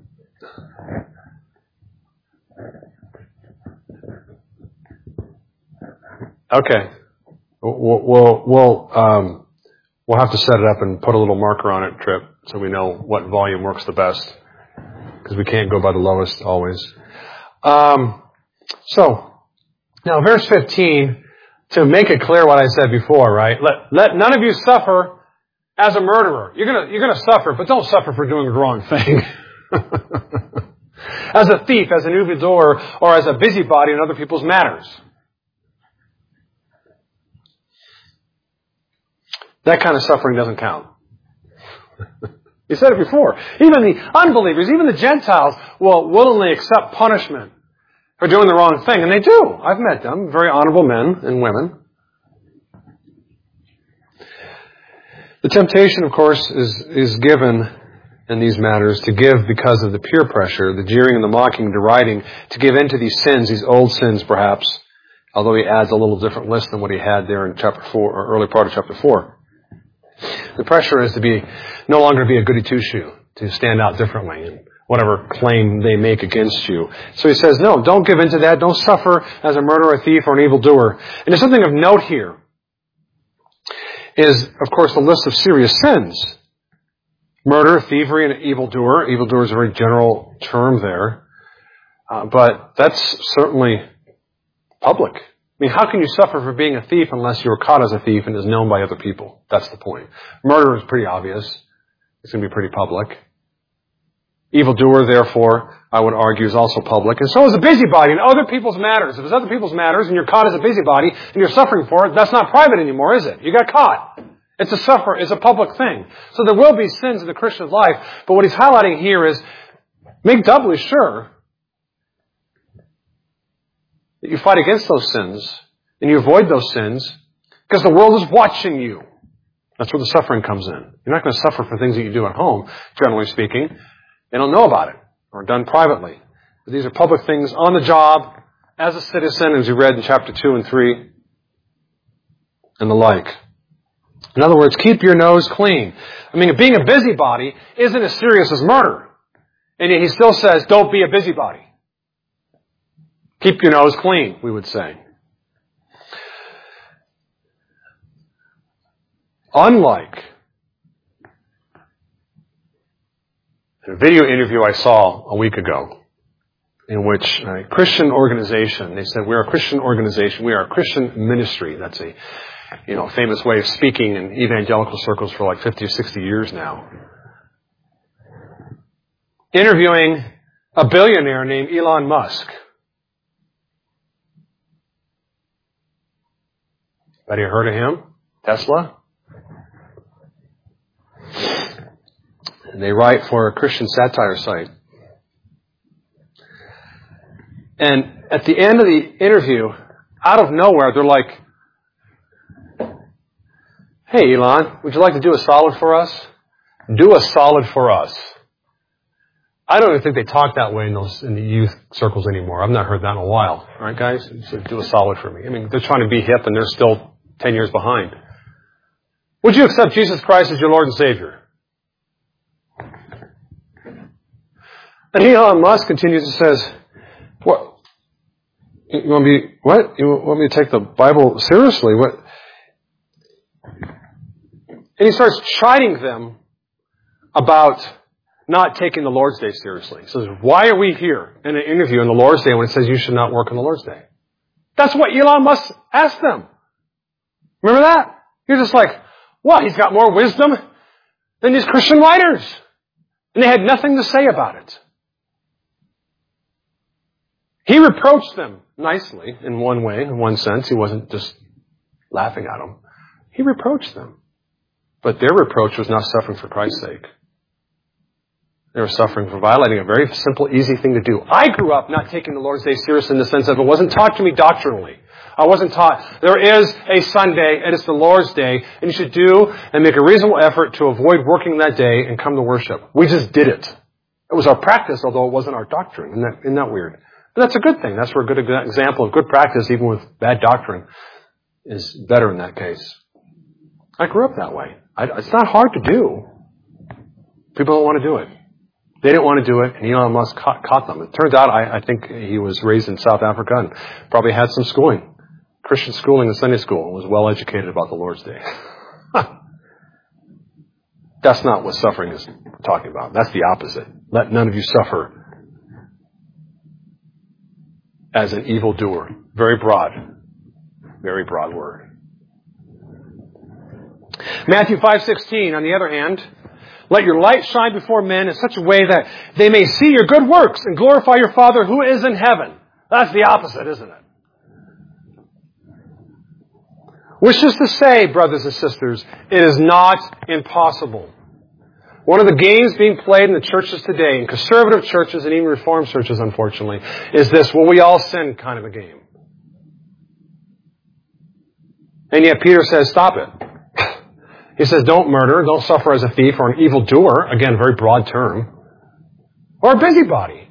Okay. We'll, we'll, we'll, um, we'll have to set it up and put a little marker on it, Trip, so we know what volume works the best. Because we can't go by the lowest always. Um, so, now verse fifteen, to make it clear what I said before, right? Let, let none of you suffer as a murderer. You're gonna, you're gonna suffer, but don't suffer for doing the wrong thing. As a thief, as an evildoer, or as a busybody in other people's matters. That kind of suffering doesn't count. You said it before. Even the unbelievers, even the Gentiles will willingly accept punishment for doing the wrong thing. And they do. I've met them. Very honorable men and women. The temptation, of course, is, is given in these matters to give because of the peer pressure, the jeering and the mocking, deriding, to give in to these sins, these old sins perhaps, although he adds a little different list than what he had there in chapter four, or early part of chapter four. The pressure is to be, no longer be a goody two-shoe, to stand out differently in whatever claim they make against you. So he says, no, don't give in to that. Don't suffer as a murderer, a thief, or an evildoer. And there's something of note here, is, of course, the list of serious sins. Murder, thievery, and evildoer. Evildoer is a very general term there. Uh, but that's certainly public. I mean, how can you suffer for being a thief unless you were caught as a thief and is known by other people? That's the point. Murder is pretty obvious. It's going to be pretty public. Evildoer, therefore, I would argue, is also public. And so is a busybody in other people's matters. If it's other people's matters and you're caught as a busybody and you're suffering for it, that's not private anymore, is it? You got caught. It's a suffer. It's a public thing. So there will be sins in the Christian's life. But what he's highlighting here is make doubly sure that you fight against those sins and you avoid those sins because the world is watching you. That's where the suffering comes in. You're not going to suffer for things that you do at home, generally speaking. They don't know about it or done privately. But these are public things on the job, as a citizen, as we read in chapter two and three, and the like. In other words, keep your nose clean. I mean, being a busybody isn't as serious as murder. And yet he still says, don't be a busybody. Keep your nose clean, we would say. Unlike a video interview I saw a week ago in which a Christian organization, they said, we're a Christian organization, we are a Christian ministry. That's a you know, famous way of speaking in evangelical circles for like fifty or sixty years now. Interviewing a billionaire named Elon Musk. Have you heard of him? Tesla? And they write for a Christian satire site. And at the end of the interview, out of nowhere, they're like, "Hey, Elon, would you like to do a solid for us?" Do a solid for us. I don't even think they talk that way in those in the youth circles anymore. I've not heard that in a while. All right, guys? So do a solid for me. I mean, they're trying to be hip and they're still ten years behind. Would you accept Jesus Christ as your Lord and Savior? And Elon Musk continues and says, "What? You want me? What? You want me to take the Bible seriously? What?" And he starts chiding them about not taking the Lord's Day seriously. He says, "Why are we here in an interview on the Lord's Day when it says you should not work on the Lord's Day?" That's what Elon Musk asked them. Remember that? You're just like, "What? He's got more wisdom than these Christian writers." And they had nothing to say about it. He reproached them nicely in one way, in one sense. He wasn't just laughing at them. He reproached them. But their reproach was not suffering for Christ's sake. They were suffering for violating a very simple, easy thing to do. I grew up not taking the Lord's Day seriously in the sense of it wasn't taught to me doctrinally. I wasn't taught there is a Sunday and it's the Lord's Day and you should do and make a reasonable effort to avoid working that day and come to worship. We just did it. It was our practice, although it wasn't our doctrine. Isn't that, isn't that weird? But that's a good thing. That's where a good example of good practice, even with bad doctrine, is better in that case. I grew up that way. I, it's not hard to do. People don't want to do it. They didn't want to do it, and Elon Musk caught, caught them. It turns out, I, I think he was raised in South Africa and probably had some schooling, Christian schooling in Sunday school, and was well educated about the Lord's Day. That's not what suffering is talking about. That's the opposite. Let none of you suffer as an evildoer. Very broad. Very broad word. Matthew five sixteen, on the other hand, "Let your light shine before men in such a way that they may see your good works and glorify your Father who is in heaven." That's the opposite, isn't it? Which is to say, brothers and sisters, it is not impossible. One of the games being played in the churches today, in conservative churches and even Reformed churches, unfortunately, is this, "will we all sin" kind of a game. And yet Peter says, stop it. He says, don't murder, don't suffer as a thief or an evildoer. Again, very broad term. Or a busybody.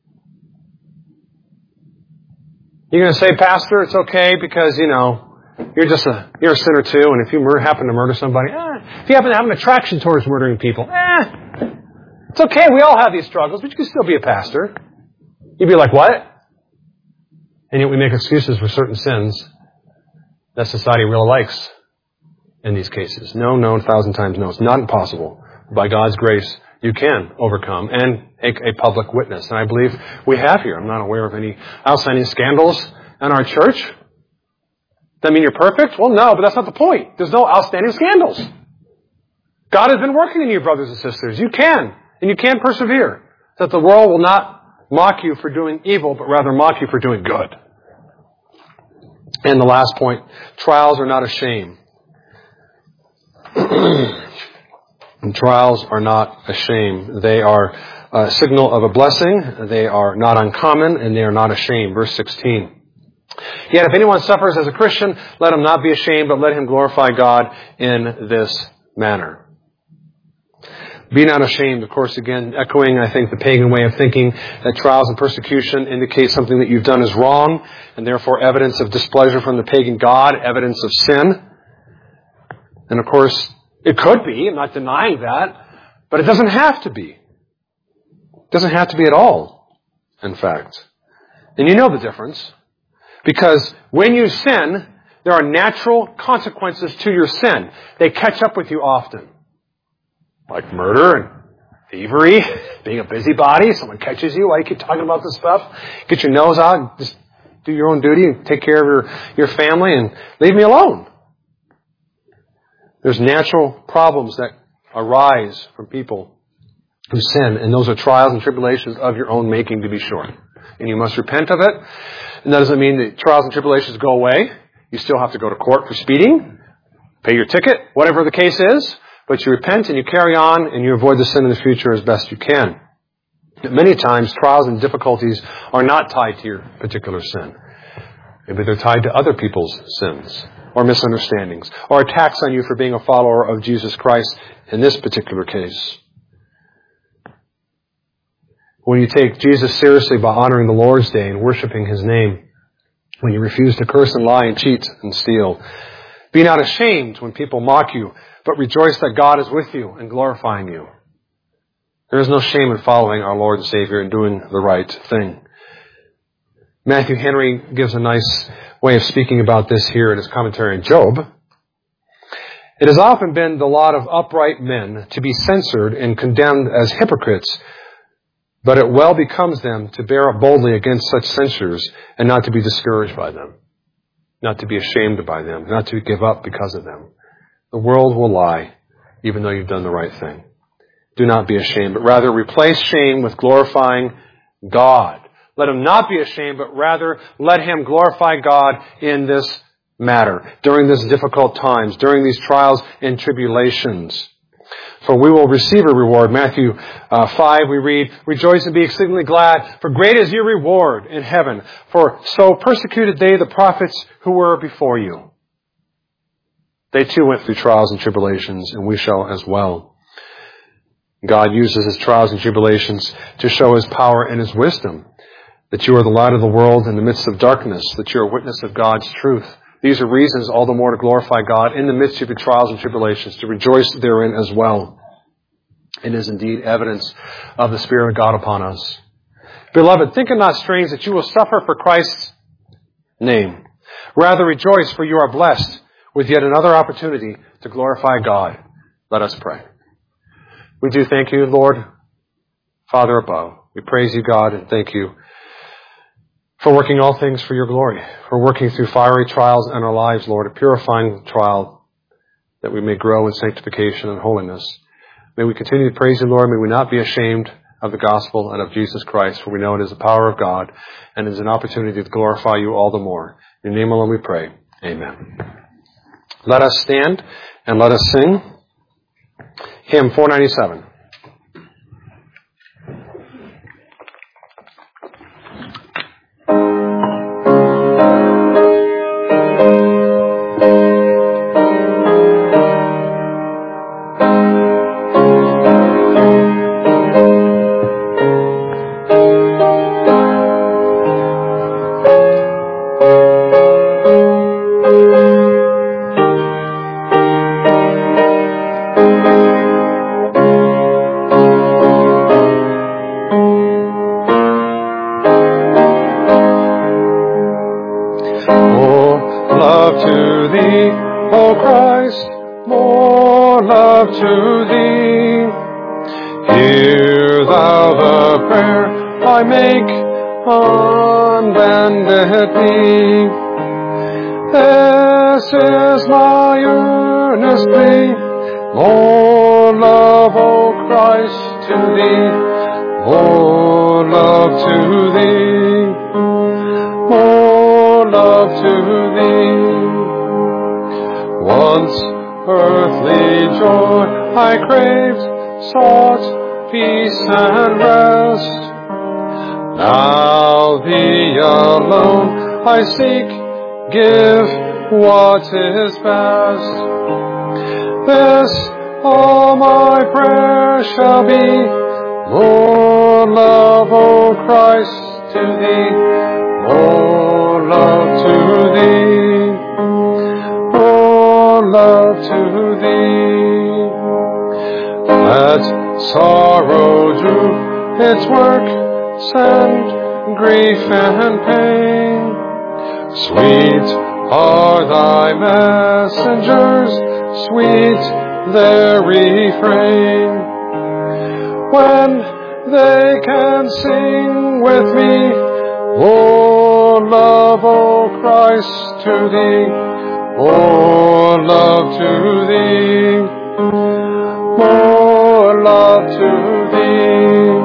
You're going to say, "Pastor, it's okay because, you know, you're just a, you're a sinner too, and if you murder, happen to murder somebody, eh, if you happen to have an attraction towards murdering people, eh, it's okay, we all have these struggles, but you can still be a pastor." You'd be like, what? And yet we make excuses for certain sins that society really likes in these cases. No, no, a thousand times no. It's not impossible. By God's grace, you can overcome and make a public witness. And I believe we have here. I'm not aware of any outstanding scandals in our church. Does that mean you're perfect? Well, no, but that's not the point. There's no outstanding scandals. God has been working in you, brothers and sisters. You can, and you can persevere. That the world will not mock you for doing evil, but rather mock you for doing good. And the last point, trials are not a shame. And trials are not a shame. They are a signal of a blessing. They are not uncommon, and they are not a shame. Verse sixteen. "Yet if anyone suffers as a Christian, let him not be ashamed, but let him glorify God in this manner." Be not ashamed, of course, again, echoing, I think, the pagan way of thinking that trials and persecution indicate something that you've done is wrong, and therefore evidence of displeasure from the pagan god, evidence of sin. And of course, it could be, I'm not denying that, but it doesn't have to be. It doesn't have to be at all, in fact. And you know the difference. Because when you sin, there are natural consequences to your sin. They catch up with you often. Like murder and thievery, being a busybody. Someone catches you while you keep talking about this stuff. Get your nose out and just do your own duty and take care of your, your family and leave me alone. There's natural problems that arise from people who sin, and those are trials and tribulations of your own making, to be sure. And you must repent of it. And that doesn't mean that trials and tribulations go away. You still have to go to court for speeding, pay your ticket, whatever the case is. But you repent and you carry on and you avoid the sin in the future as best you can. Many times, trials and difficulties are not tied to your particular sin. Maybe they're tied to other people's sins or misunderstandings or attacks on you for being a follower of Jesus Christ in this particular case. When you take Jesus seriously by honoring the Lord's Day and worshiping His name, when you refuse to curse and lie and cheat and steal, be not ashamed when people mock you, but rejoice that God is with you and glorifying you. There is no shame in following our Lord and Savior and doing the right thing. Matthew Henry gives a nice way of speaking about this here in his commentary on Job. It has often been the lot of upright men to be censored and condemned as hypocrites, but it well becomes them to bear up boldly against such censures and not to be discouraged by them, not to be ashamed by them, not to give up because of them. The world will lie, even though you've done the right thing. Do not be ashamed, but rather replace shame with glorifying God. Let him not be ashamed, but rather let him glorify God in this matter, during these difficult times, during these trials and tribulations. For we will receive a reward. Matthew uh, five, we read, "Rejoice and be exceedingly glad, for great is your reward in heaven. For so persecuted they the prophets who were before you." They too went through trials and tribulations, and we shall as well. God uses His trials and tribulations to show His power and His wisdom, that you are the light of the world in the midst of darkness, that you are a witness of God's truth. These are reasons all the more to glorify God in the midst of your trials and tribulations, to rejoice therein as well. It is indeed evidence of the Spirit of God upon us. Beloved, think it not strange that you will suffer for Christ's name. Rather rejoice, for you are blessed with yet another opportunity to glorify God. Let us pray. We do thank you, Lord, Father above. We praise you, God, and thank you for working all things for your glory, for working through fiery trials in our lives, Lord, a purifying trial that we may grow in sanctification and holiness. May we continue to praise you, Lord. May we not be ashamed of the gospel and of Jesus Christ, for we know it is the power of God and it is an opportunity to glorify you all the more. In your name alone we pray. Amen. Let us stand and let us sing hymn four ninety-seven. I seek, give what is best. This all my prayer shall be, more love, O Christ, to Thee, more love to Thee, more love to Thee. Let sorrow do its work, send grief and pain. Sweet are thy messengers, sweet their refrain. When they can sing with me, oh love, O Christ, to Thee, oh love to Thee, oh love to Thee.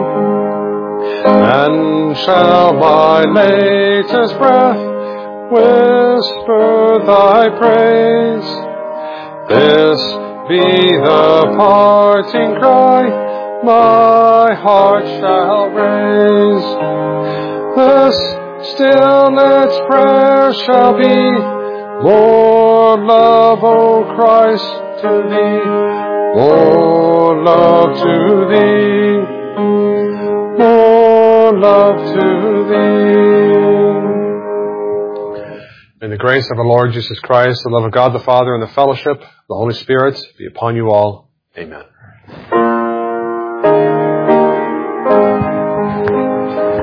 And shall my latest breath whisper thy praise, this be the parting cry my heart shall raise. The stillness prayer shall be, Lord, love, O Christ, to thee. Lord, love to thee. Lord, love to thee. May the grace of our Lord Jesus Christ, the love of God the Father, and the fellowship of the Holy Spirit be upon you all. Amen.